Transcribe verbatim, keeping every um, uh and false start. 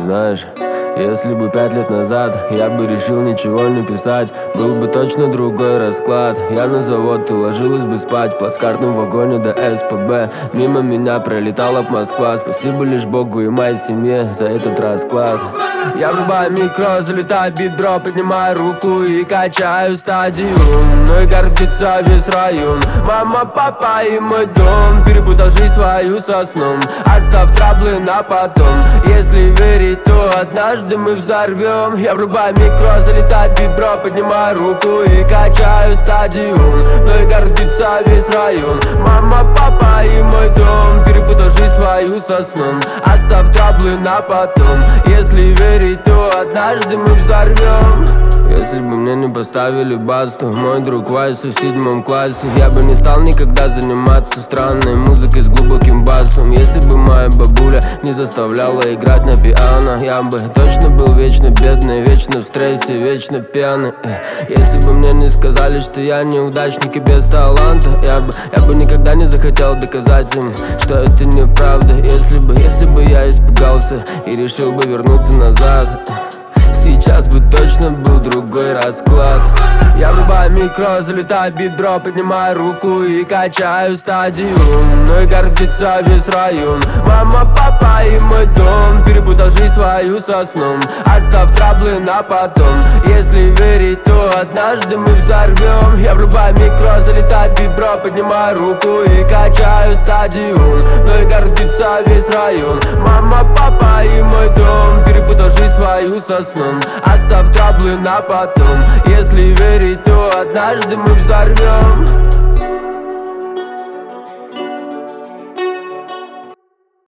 знаешь, если бы пять лет назад я бы решил ничего не писать, был бы точно другой расклад. Я на завод, ты ложилась бы спать в плацкартном вагоне до эс пэ бэ. Мимо меня пролетала б Москва. Спасибо лишь Богу и моей семье за этот расклад. Я врубаю микро, залетаю бит-дроп, поднимаю руку и качаю стадион. Мной гордится весь район. Мама, папа и мой дом. Перепутал жизнь свою со сном. Оставь траблы на потом. Если верить, то однажды мы взорвем. Я врубаю микро, залетаю бит-дроп, поднимаю руку и качаю стадион. Мной гордится весь район. Мама, папа и мой дом. Перепутал жизнь свою со сном. Оставь траблы на потом. Если верить, то однажды мы взорвем. Если бы мне не поставили басту, мой друг Вайса в седьмом классе, я бы не стал никогда заниматься странной музыкой с глубоким басом. Если бы моя бабуля не заставляла играть на пиано, я бы точно был вечно бедный, вечно в стрессе, вечно пьяный. Если бы мне не сказали, что я неудачник и без таланта, я бы, я бы никогда не захотел доказать им, что это неправда. Если бы, если бы я испугался и решил бы вернуться назад, сейчас бы точно был другой расклад. Я врубаю микро, залетаю бит-дроп, поднимаю руку и качаю стадион. Мной гордится весь район. Мама, папа и мой дом. Перепутал жизнь свою со сном. Оставь траблы на потом. Если верить, то однажды мы взорвем. Я врубаю микро, залетаю бит-дроп, поднимаю руку и качаю стадион. Мной гордится весь район. Мама, папа и мой дом. Перепутал жизнь свою со сном. Оставь траблы на потом. Если верить, то однажды мы взорвем.